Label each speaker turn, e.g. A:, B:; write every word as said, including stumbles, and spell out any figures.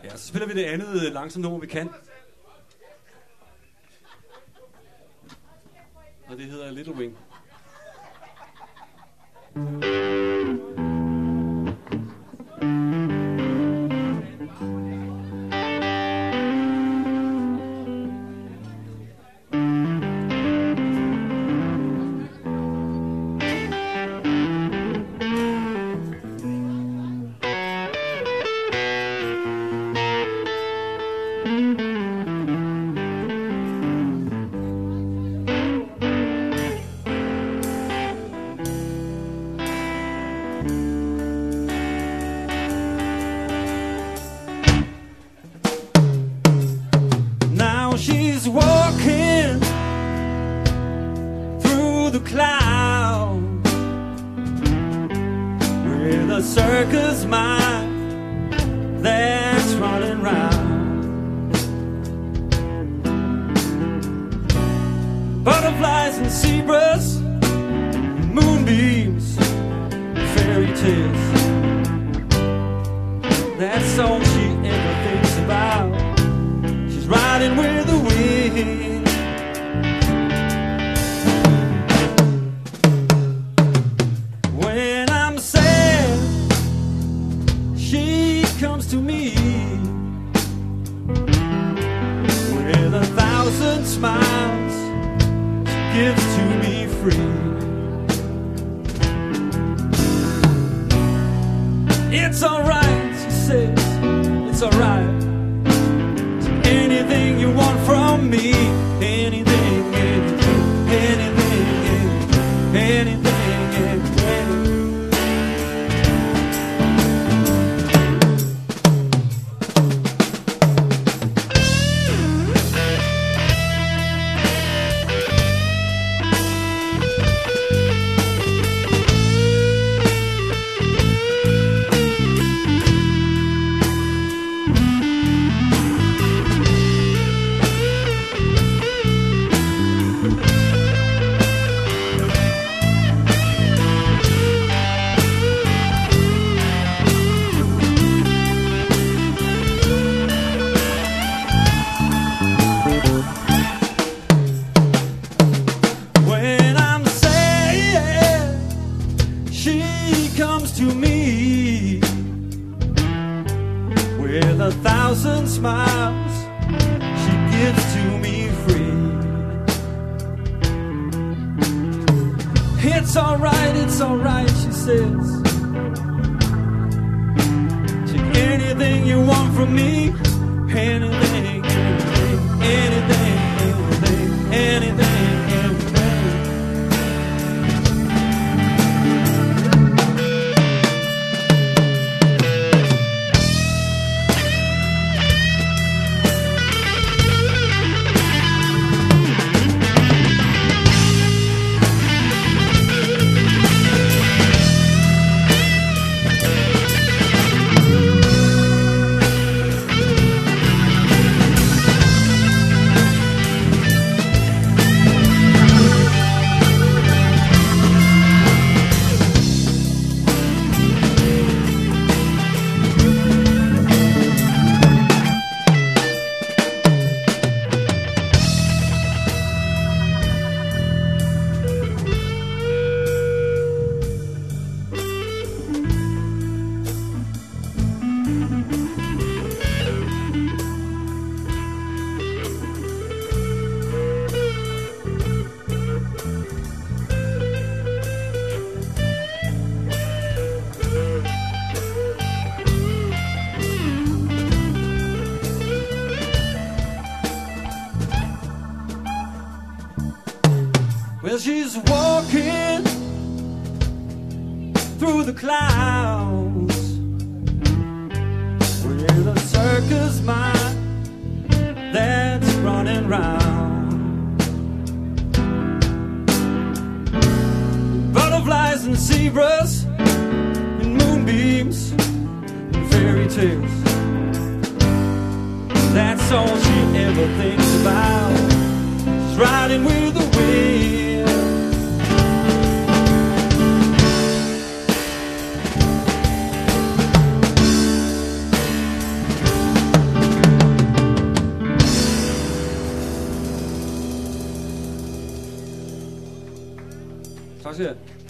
A: Ja, så spiller vi det andet langsomt nummer, vi kan. Og det hedder Little Wing.
B: She's walking through the clouds with a circus mind that's running round. Butterflies and zebras, moonbeams, fairy tales. That's all she ever thinks about. Riding with the wind. When I'm sad, she comes to me with a thousand smiles. She gives to me free. It's alright, she says, it's alright. Anything you want from me, anything, anything, anything, anything, anything. Smiles, she gives to me free. It's alright, it's alright, she says. Take anything you want from me, anything, anything, anything, anything, anything. Well, she's walking through the clouds with a circus mind that's running round. Butterflies and zebras and moonbeams and fairy tales. That's all she ever thinks about. She's riding with the wind.
A: Tak skal jeg.